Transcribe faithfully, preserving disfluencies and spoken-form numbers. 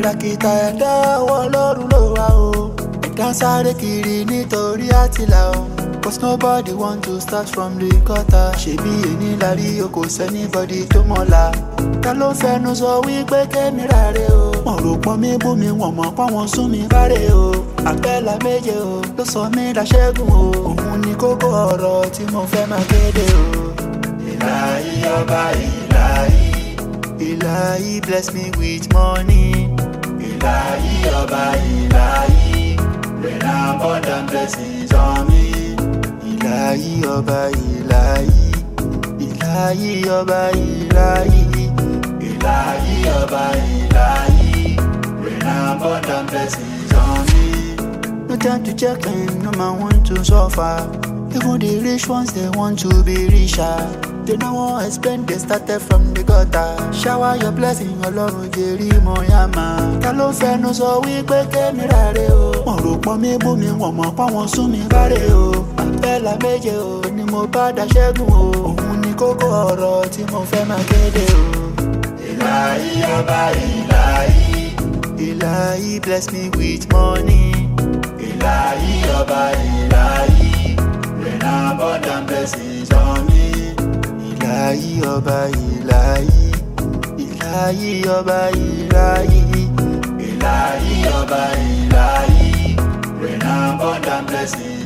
kìràkìtà ẹ̀dá ọwọ́ Ọlọ́run ló wà o. Ẹ̀dá ń sáré kiri nítorí àtìlà o. Cause nobody want to start from the gutter. Ṣèbí èní lárí o kò sẹ́nibọ́dì tó mọ̀la. Ta ló fẹnu sọ wípé kémi ráre o. Wọ́n rò pọ́n mi bú mi wọ̀n mọ̀ pọ́n wọn sún mi báre o. Àbẹ́là méje o ló sọ mí daṣẹ́gun o. Òun ni kókó ọ̀rọ̀ tí mo fẹ́ máa kéde o. Ìlàhí ọba ìlàhí. Ìlàhí bless me with money. Ìlàhí ọba ìlàhí. Rain abundant blessings on me. Ìlàhí ọba ìlàhí. Ìlàhí ọba ìlàhí. Ìlàhí ọba ìlàhí. Rain abundant blessings on me. No time to check in, no man want to suffer. Even the rich ones, they want to be richer. They no want to spend, they started from the gutter. Shower your blessing, Ọlọ́run jẹ́rí mọ́ yàmá. Ta ló fẹnu sọ wípé kémi ráre o. Wọ́n rò pọ́n mi bú mi wọ̀n mọ̀ pọ́n wọn sún mi báre o. Àbẹ́là méje o ni mo bá daṣẹ́gun o. Òun ni kókó ọ̀rọ̀ tí mo fẹ́ máa kéde o. Ìlàhí ọba ìlàhí. Ìlàhí bless me with money. Ìlàhí ọba ìlàhí. Rain abundant blessings on me. Ìlàhí ọba ìlàhí. Ìlàhí ọba ìlàhí. Ìlàhí ọba ìlàhí. Rain abundant blessings.